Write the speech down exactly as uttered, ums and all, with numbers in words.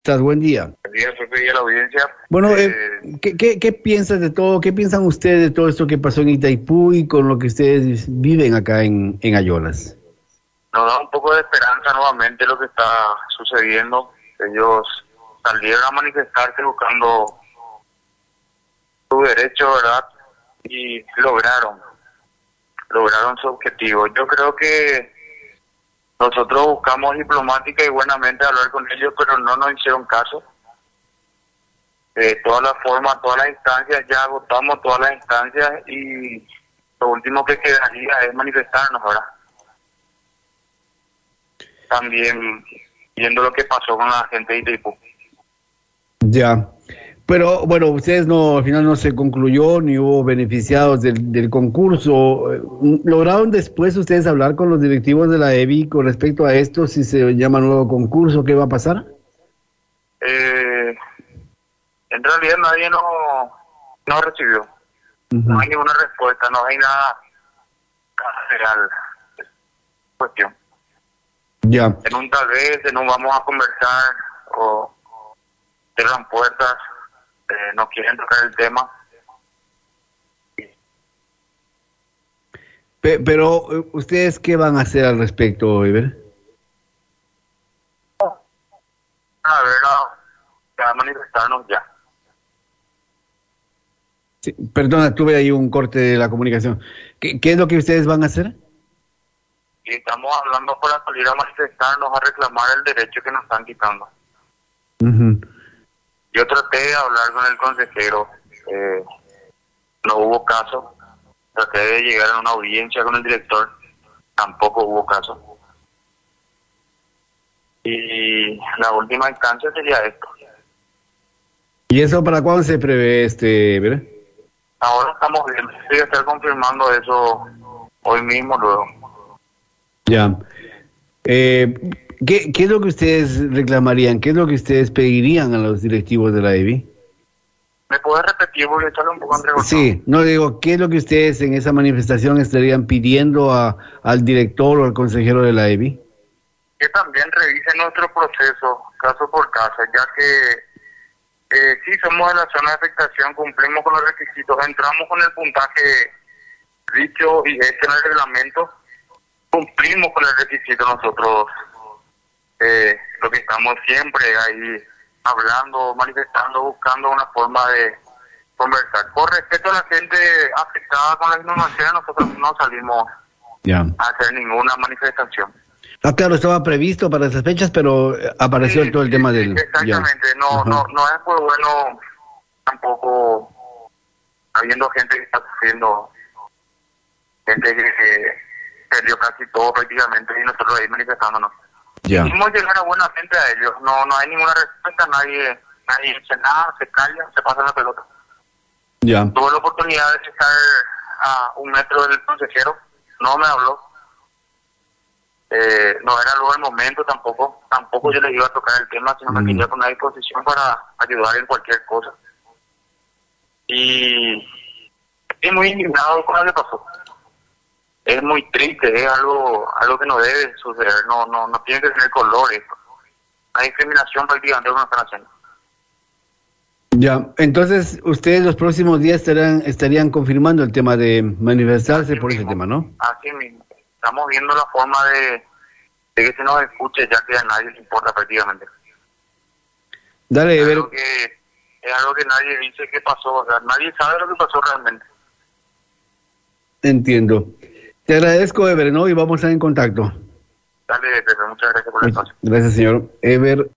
Estás, buen día. Buen día, Pepe, y a la audiencia. Bueno, Eh, eh, ¿qué, qué, qué piensas de todo? ¿Qué piensan ustedes de todo esto que pasó en Itaipú y con lo que ustedes viven acá en, en Ayolas? Nos da un poco de esperanza nuevamente lo que está sucediendo. Ellos salieron a manifestarse buscando su derecho, ¿verdad? Y lograron, lograron su objetivo. Yo creo que nosotros buscamos diplomática y buenamente hablar con ellos, pero no nos hicieron caso. De todas las formas, todas las instancias, ya agotamos todas las instancias y lo último que quedaría es manifestarnos ahora. También viendo lo que pasó con la gente de Itaipú. Ya, pero bueno, ustedes no, al final no se concluyó ni hubo beneficiados del, del concurso. Eh, ¿Lograron después ustedes hablar con los directivos de la E B I con respecto a esto, si se llama nuevo concurso, qué va a pasar? Eh, en realidad nadie nos no recibió. Uh-huh. No hay ninguna respuesta, no hay nada real. Cuestión. Ya. En un tal vez, en un vamos a conversar o cierran puertas, eh, no quieren tocar el tema. Pe- pero, eh, ¿ustedes qué van a hacer al respecto, Ever? A ver, no, ya manifestarnos ya. Sí, perdona, tuve ahí un corte de la comunicación. ¿Qué, qué es lo que ustedes van a hacer? Y estamos hablando para salir a manifestarnos, a reclamar el derecho que nos están quitando. Uh-huh. Yo traté de hablar con el consejero, eh, no hubo caso. Traté de llegar a una audiencia con el director, tampoco hubo caso. Y la última instancia sería esto. ¿Y eso para cuándo se prevé, este, Ever? Ahora estamos bien, voy a estar confirmando eso hoy mismo, luego. Ya. Eh, ¿qué, ¿Qué es lo que ustedes reclamarían? ¿Qué es lo que ustedes pedirían a los directivos de la E B I? ¿Me puedes repetir porque echarle un poco entre Sí, no digo, ¿qué es lo que ustedes en esa manifestación estarían pidiendo a, al director o al consejero de la E B I? Que también revisen nuestro proceso, caso por caso, ya que eh, sí somos de la zona de afectación, cumplimos con los requisitos, entramos con el puntaje dicho y hecho en el reglamento, cumplimos con el requisito nosotros, eh, lo que estamos siempre ahí hablando, manifestando, buscando una forma de conversar. Con respecto a la gente afectada con la innovación, nosotros no salimos Ya. a hacer ninguna manifestación. Ah, claro, estaba previsto para esas fechas, pero apareció Sí, todo el sí, tema sí, del... exactamente, ya. no, Ajá. no, no es pues bueno tampoco habiendo gente que está sufriendo, gente que, que perdió casi todo prácticamente y nosotros ahí manifestándonos. Ya. Quisimos llegar a buena gente a ellos, no, no hay ninguna respuesta, nadie, nadie dice nada, se calla, se pasa la pelota. Ya. Tuve la oportunidad de estar a un metro del consejero, no me habló. Eh, no era luego el momento tampoco, tampoco yo les iba a tocar el tema, sino me Mm. quería poner a disposición para ayudar en cualquier cosa. Y estoy muy indignado con lo que pasó. Es muy triste, es algo algo que no debe suceder, no no no tiene que tener colores. Hay discriminación prácticamente lo que nos están haciendo. Ya, entonces ustedes los próximos días estarán, estarían confirmando el tema de manifestarse Así por mismo, ese tema, ¿no? Así mismo. Estamos viendo la forma de, de que se nos escuche, ya que a nadie le importa prácticamente. Dale, Es Ever. algo que, es algo que nadie dice que pasó, o sea, nadie sabe lo que pasó realmente. Entiendo. Te agradezco, Ever, ¿no? Y vamos a estar en contacto. Dale, Pepe, muchas gracias por el espacio. Gracias, señor. Ever.